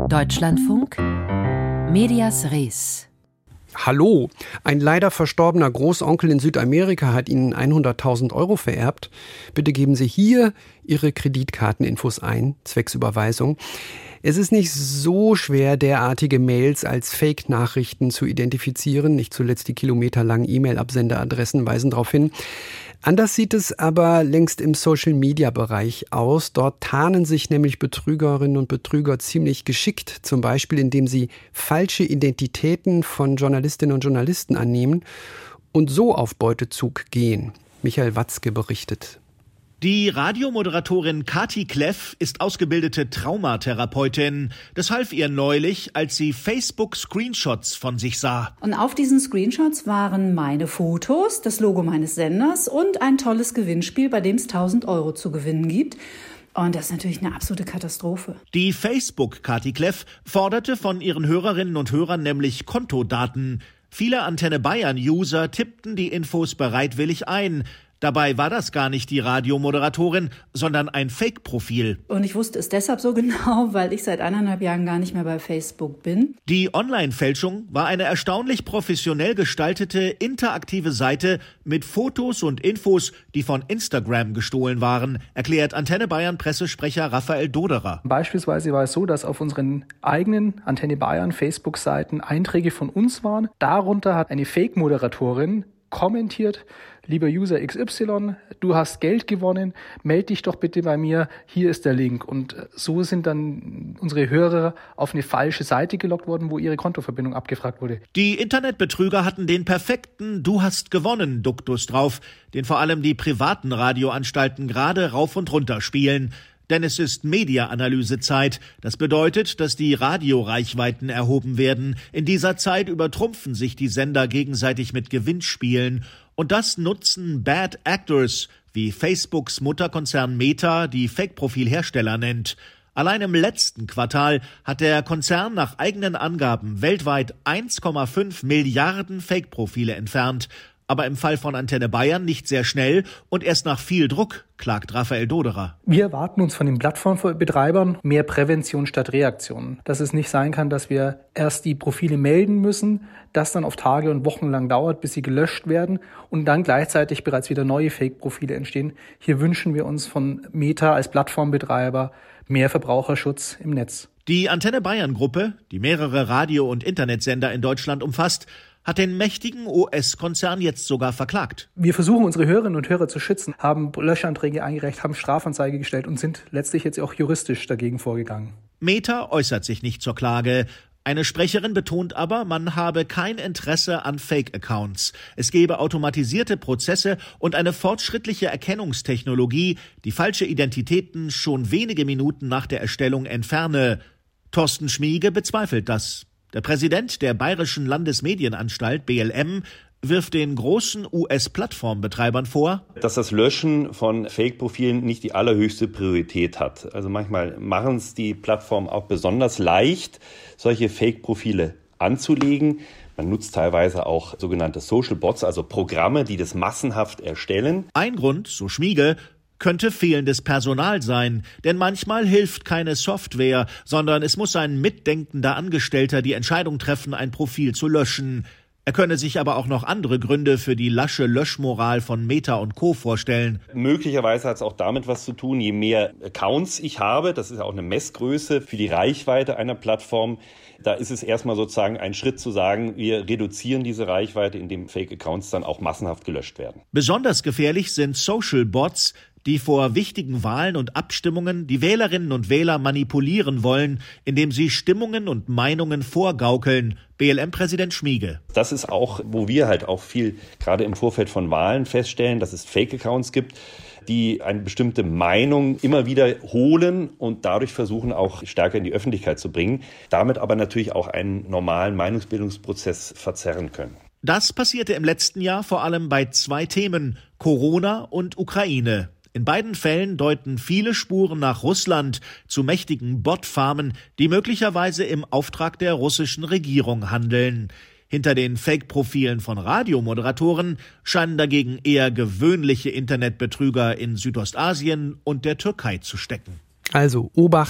Deutschlandfunk Medias Res. Hallo, ein leider verstorbener Großonkel in Südamerika hat Ihnen 100.000 € vererbt. Bitte geben Sie hier Ihre Kreditkarteninfos ein, zwecks Überweisung. Es ist nicht so schwer, derartige Mails als Fake-Nachrichten zu identifizieren. Nicht zuletzt die kilometerlangen E-Mail-Absenderadressen weisen darauf hin. Anders sieht es aber längst im Social-Media-Bereich aus. Dort tarnen sich nämlich Betrügerinnen und Betrüger ziemlich geschickt. Zum Beispiel, indem sie falsche Identitäten von Journalistinnen und Journalisten annehmen und so auf Beutezug gehen. Michael Watzke berichtet. Die Radiomoderatorin Kati Kleff ist ausgebildete Traumatherapeutin. Das half ihr neulich, als sie Facebook-Screenshots von sich sah. Und auf diesen Screenshots waren meine Fotos, das Logo meines Senders und ein tolles Gewinnspiel, bei dem es 1.000 € zu gewinnen gibt. Und das ist natürlich eine absolute Katastrophe. Die Facebook-Kati Kleff forderte von ihren Hörerinnen und Hörern nämlich Kontodaten. Viele Antenne Bayern-User tippten die Infos bereitwillig ein. Dabei war das gar nicht die Radiomoderatorin, sondern ein Fake-Profil. Und ich wusste es deshalb so genau, weil ich seit 1,5 Jahren gar nicht mehr bei Facebook bin. Die Online-Fälschung war eine erstaunlich professionell gestaltete, interaktive Seite mit Fotos und Infos, die von Instagram gestohlen waren, erklärt Antenne Bayern Pressesprecher Raphael Doderer. Beispielsweise war es so, dass auf unseren eigenen Antenne Bayern Facebook-Seiten Einträge von uns waren. Darunter hat eine Fake-Moderatorin kommentiert: Lieber User XY, du hast Geld gewonnen, melde dich doch bitte bei mir, hier ist der Link. Und so sind dann unsere Hörer auf eine falsche Seite gelockt worden, wo ihre Kontoverbindung abgefragt wurde. Die Internetbetrüger hatten den perfekten Du hast gewonnen Duktus drauf, den vor allem die privaten Radioanstalten gerade rauf und runter spielen. Denn es ist Media-Analyse-Zeit. Das bedeutet, dass die Radioreichweiten erhoben werden. In dieser Zeit übertrumpfen sich die Sender gegenseitig mit Gewinnspielen. Und das nutzen Bad Actors, wie Facebooks Mutterkonzern Meta die Fake-Profilhersteller nennt. Allein im letzten Quartal hat der Konzern nach eigenen Angaben weltweit 1,5 Milliarden Fake-Profile entfernt. Aber im Fall von Antenne Bayern nicht sehr schnell und erst nach viel Druck, klagt Raphael Doderer. Wir erwarten uns von den Plattformbetreibern mehr Prävention statt Reaktion. Dass es nicht sein kann, dass wir erst die Profile melden müssen, das dann auf Tage und Wochen lang dauert, bis sie gelöscht werden und dann gleichzeitig bereits wieder neue Fake-Profile entstehen. Hier wünschen wir uns von Meta als Plattformbetreiber mehr Verbraucherschutz im Netz. Die Antenne Bayern Gruppe, die mehrere Radio- und Internetsender in Deutschland umfasst, hat den mächtigen US-Konzern jetzt sogar verklagt. Wir versuchen, unsere Hörerinnen und Hörer zu schützen, haben Löschanträge eingereicht, haben Strafanzeige gestellt und sind letztlich jetzt auch juristisch dagegen vorgegangen. Meta äußert sich nicht zur Klage. Eine Sprecherin betont aber, man habe kein Interesse an Fake-Accounts. Es gebe automatisierte Prozesse und eine fortschrittliche Erkennungstechnologie, die falsche Identitäten schon wenige Minuten nach der Erstellung entferne. Thorsten Schmiege bezweifelt das. Der Präsident der Bayerischen Landesmedienanstalt, BLM, wirft den großen US-Plattformbetreibern vor, dass das Löschen von Fake-Profilen nicht die allerhöchste Priorität hat. Also manchmal machen es die Plattformen auch besonders leicht, solche Fake-Profile anzulegen. Man nutzt teilweise auch sogenannte Social Bots, also Programme, die das massenhaft erstellen. Ein Grund, so Schmiege, könnte fehlendes Personal sein, denn manchmal hilft keine Software, sondern es muss ein mitdenkender Angestellter die Entscheidung treffen, ein Profil zu löschen. Er könne sich aber auch noch andere Gründe für die lasche Löschmoral von Meta und Co. vorstellen. Möglicherweise hat es auch damit was zu tun, je mehr Accounts ich habe, das ist ja auch eine Messgröße für die Reichweite einer Plattform, da ist es erstmal sozusagen ein Schritt zu sagen, wir reduzieren diese Reichweite, indem Fake-Accounts dann auch massenhaft gelöscht werden. Besonders gefährlich sind Social Bots, die vor wichtigen Wahlen und Abstimmungen die Wählerinnen und Wähler manipulieren wollen, indem sie Stimmungen und Meinungen vorgaukeln. BLM-Präsident Schmiege. Das ist auch, wo wir halt auch viel, gerade im Vorfeld von Wahlen feststellen, dass es Fake-Accounts gibt, die eine bestimmte Meinung immer wieder holen und dadurch versuchen, auch stärker in die Öffentlichkeit zu bringen, damit aber natürlich auch einen normalen Meinungsbildungsprozess verzerren können. Das passierte im letzten Jahr vor allem bei 2 Themen, Corona und Ukraine. In beiden Fällen deuten viele Spuren nach Russland zu mächtigen Bot-Farmen, die möglicherweise im Auftrag der russischen Regierung handeln. Hinter den Fake-Profilen von Radiomoderatoren scheinen dagegen eher gewöhnliche Internetbetrüger in Südostasien und der Türkei zu stecken. Also Obacht,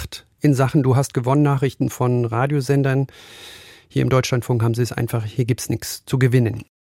in Sachen Du hast gewonnen Nachrichten von Radiosendern. Hier im Deutschlandfunk haben sie es einfach, hier gibt's nichts zu gewinnen.